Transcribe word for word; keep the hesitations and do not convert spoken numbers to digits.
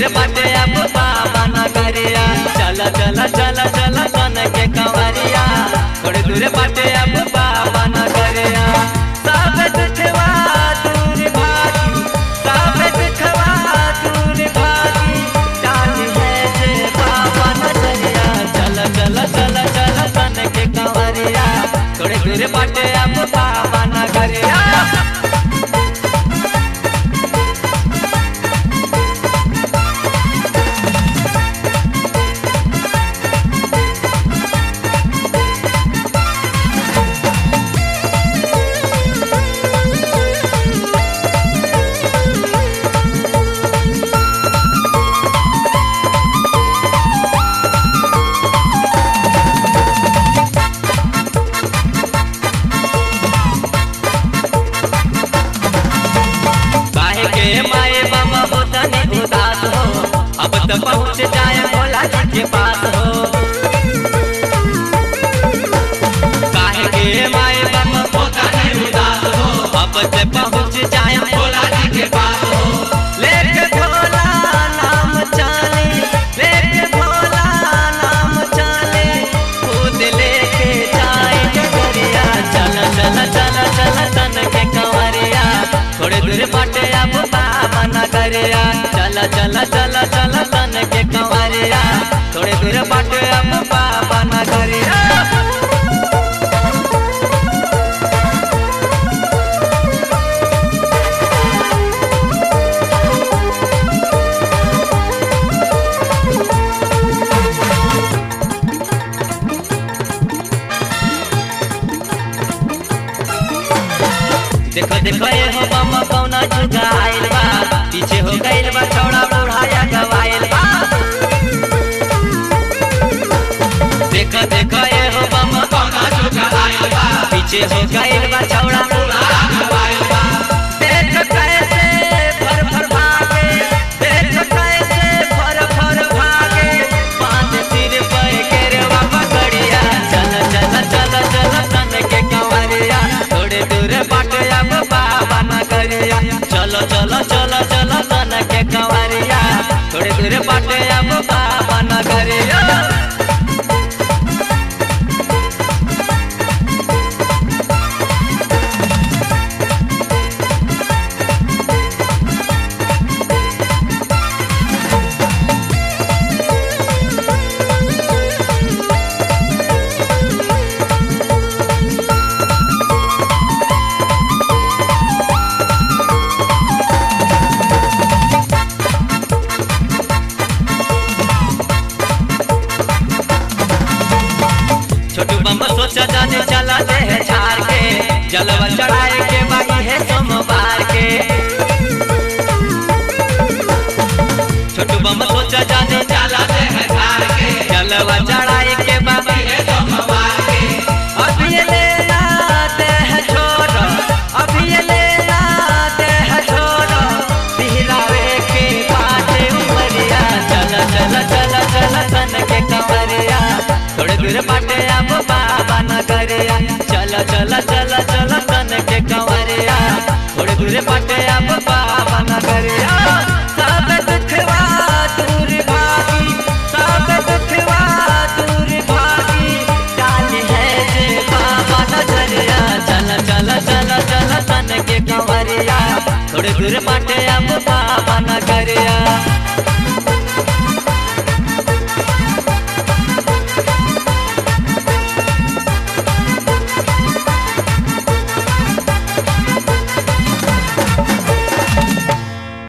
बाटे अब बाबा नगरिया। चला चला चला चला सन के कंवरिया, थोड़ी दूर बाटे अब बाबा नगरिया। सब दुखवा दूर भागी, सब दुखवा दूर भागी, जानी है जे बाबा नगरिया। चला चला चला चला सन के कंवरिया, थोड़ी दूर बाटे अब बाबा नगरिया। माए बाबा होता नहीं उदास हो, अब तो पहुँच जाए भोला जी के पास हो। काहे के माए बाबा होता नहीं उदास हो, अब तो पहुँच जाए भोला जी के पास हो। लेके भोला नाम चाले, लेके भोला नाम चाले, खुद लेके जाए डगरिया। चला चला चला चला सन के कंवरिया, थोड़े दूर बाटे अब बाबा नगरिया। चला चला चला चला सन के कंवरिया, थोड़े दूर बाटे अब बाबा नगरिया। देखो देखो ये हो बम कौना जुगा आइल बा, पीछे हो गइल बा छौड़ा बुढ़ाया गवाइल बा। देखो देखो ये हो बम कौना जुगा आइल बा, पीछे हो गइल बा छौड़ा बुढ़ाया गवाइल बा। देख कैसे फर फर भागे, देख कैसे फर फर भागे, पांच सिर पर केरवा पकड़िया। चला चला चला चला सन के कंवरिया, थोड़े दूर बाटे अब बाबा नगरिया। चलो चलो चलो चलो सन के कंवरिया, थोड़े दूर बाटे अब बाबा नगरिया। छोटू बम सोचा जाने चला दे है झाड़ के, जलवा चढ़ाए के बाकी है सोमवार के। छोटू बम सोचा जाने चला दे है झाड़ के, जलवा चढ़ाए के बाकी है सोमवार के। अभी ये लेना दे है छोड़ो, अभी ये लेना दे है छोड़ो, बिहरावे के बाटे उमरिया। चला चला चला चला सन के कंवरिया, थोड़े दूर बाटे अब बाबा नगरिया। चला चला चला चला सन के कंवरिया, थोड़े दूर बाटे अब बाबा नगरिया। सब दुखवा दूर भागी, सब दुखवा दूर भागी, जानी है जे बाबा नगरिया। चला चला चला चला सन के कंवरिया, थोड़े दूर बाटे अब बाबा नगरिया।